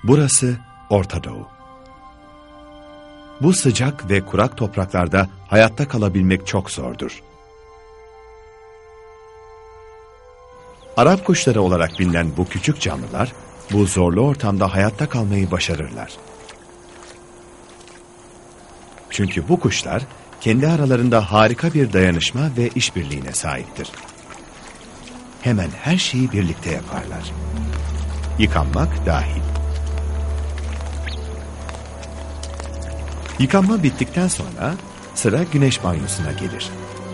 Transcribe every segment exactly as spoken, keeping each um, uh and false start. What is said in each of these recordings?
Burası Orta Doğu. Bu sıcak ve kurak topraklarda hayatta kalabilmek çok zordur. Arap kuşları olarak bilinen bu küçük canlılar, bu zorlu ortamda hayatta kalmayı başarırlar. Çünkü bu kuşlar, kendi aralarında harika bir dayanışma ve işbirliğine sahiptir. Hemen her şeyi birlikte yaparlar. Yıkanmak dahil. Yıkanma bittikten sonra sıra güneş banyosuna gelir.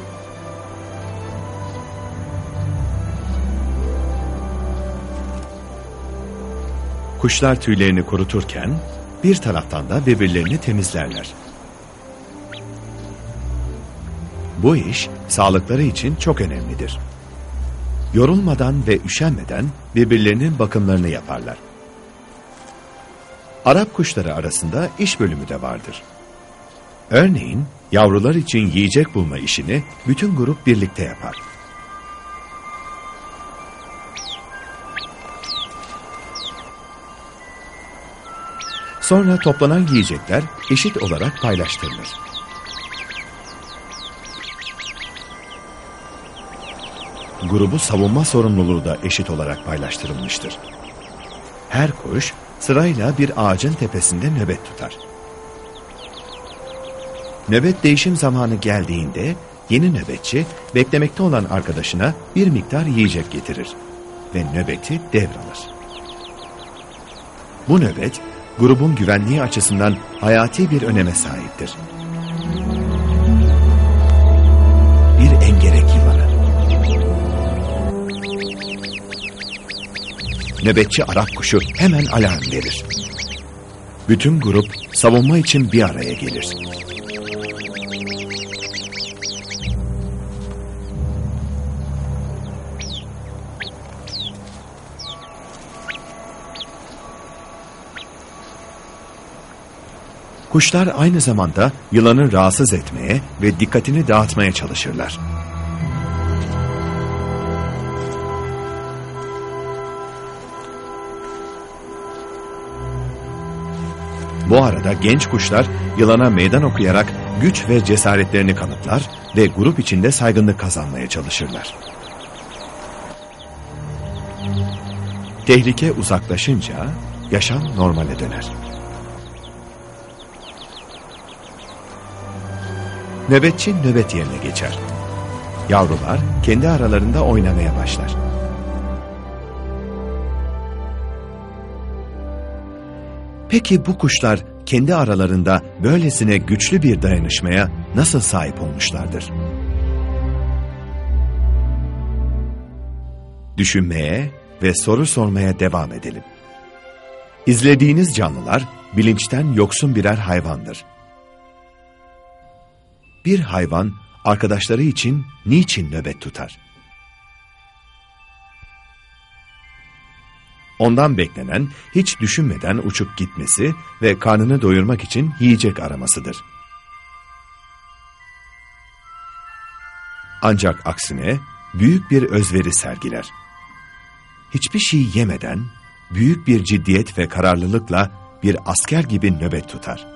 Kuşlar tüylerini kuruturken bir taraftan da birbirlerini temizlerler. Bu iş sağlıkları için çok önemlidir. Yorulmadan ve üşenmeden birbirlerinin bakımlarını yaparlar. Arap kuşları arasında iş bölümü de vardır. Örneğin yavrular için yiyecek bulma işini bütün grup birlikte yapar. Sonra toplanan yiyecekler eşit olarak paylaştırılır. Grubu savunma sorumluluğu da eşit olarak paylaştırılmıştır. Her kuş sırayla bir ağacın tepesinde nöbet tutar. Nöbet değişim zamanı geldiğinde yeni nöbetçi beklemekte olan arkadaşına bir miktar yiyecek getirir ve nöbeti devralır. Bu nöbet grubun güvenliği açısından hayati bir öneme sahiptir. Bir engerek yılanı. Nöbetçi Arap kuşu hemen alarm verir. Bütün grup savunma için bir araya gelir. Kuşlar aynı zamanda yılanı rahatsız etmeye ve dikkatini dağıtmaya çalışırlar. Bu arada genç kuşlar yılana meydan okuyarak güç ve cesaretlerini kanıtlar ve grup içinde saygınlık kazanmaya çalışırlar. Tehlike uzaklaşınca yaşam normale döner. Nöbetçi nöbet yerine geçer. Yavrular kendi aralarında oynamaya başlar. Peki bu kuşlar kendi aralarında böylesine güçlü bir dayanışmaya nasıl sahip olmuşlardır? Düşünmeye ve soru sormaya devam edelim. İzlediğiniz canlılar bilinçten yoksun birer hayvandır. Bir hayvan arkadaşları için niçin nöbet tutar? Ondan beklenen hiç düşünmeden uçup gitmesi ve karnını doyurmak için yiyecek aramasıdır. Ancak aksine büyük bir özveri sergiler. Hiçbir şey yemeden büyük bir ciddiyet ve kararlılıkla bir asker gibi nöbet tutar.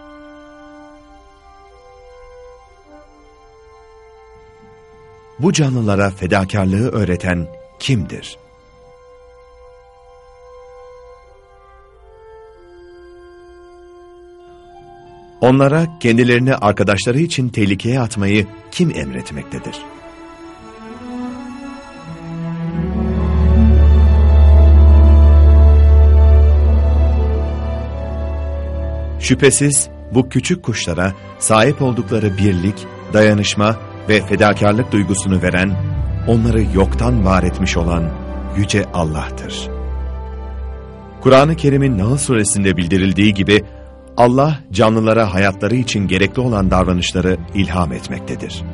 Bu canlılara fedakarlığı öğreten kimdir? Onlara kendilerini arkadaşları için tehlikeye atmayı kim emretmektedir? Şüphesiz bu küçük kuşlara sahip oldukları birlik, dayanışma ve fedakarlık duygusunu veren, onları yoktan var etmiş olan Yüce Allah'tır. Kur'an-ı Kerim'in Nahl suresinde bildirildiği gibi, Allah canlılara hayatları için gerekli olan davranışları ilham etmektedir.